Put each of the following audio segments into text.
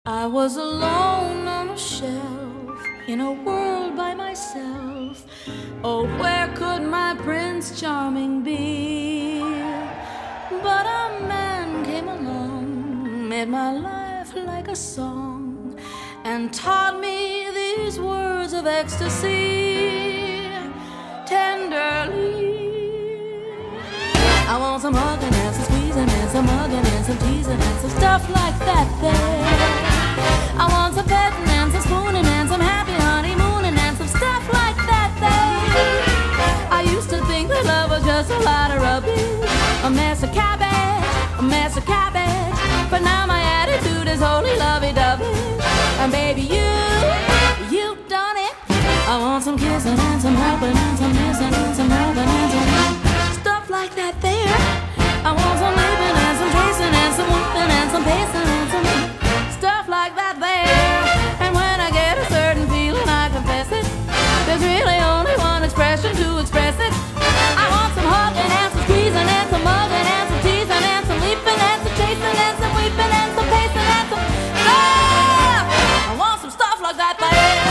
I was alone on a shelf in a world by myself. Oh, where could my Prince Charming be? But a man came along, made my life like a song, and taught me these words of ecstasy tenderly. I want some hugging and some squeezing and some hugging and some teasing and some stuff like that there. I want some petting and some spooning and some happy honeymooning and some stuff like that there. I used to think that love was just a lot of rubbish, a mess of cabbage, a mess of cabbage. But now my attitude is wholly lovey-dovey. And baby, you've done it. I want some kissing and some helping and some missing and some loving and some stuff like that there. I want some leaving and some chasing and some weeping and some pacing and some stuff like that there. And when I get a certain feeling, I confess it, there's really only one expression to express it. I want some hugging and some squeezing and some mugging and some teasing and some leaping and some chasing and some weeping and some pacing and some stuff. I want some stuff like that there.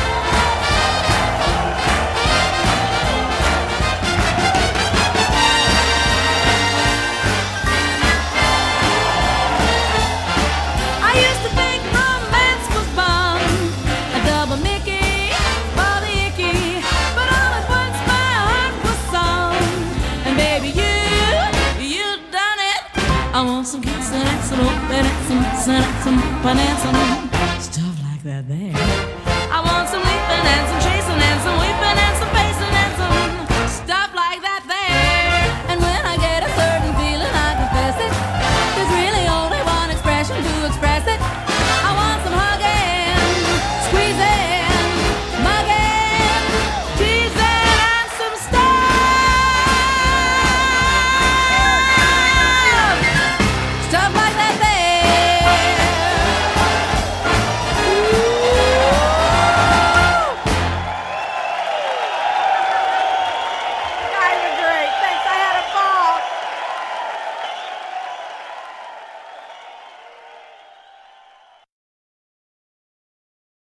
I want some kissing and some open and some missing and some fun and some stuff like that there. I want some leaping and some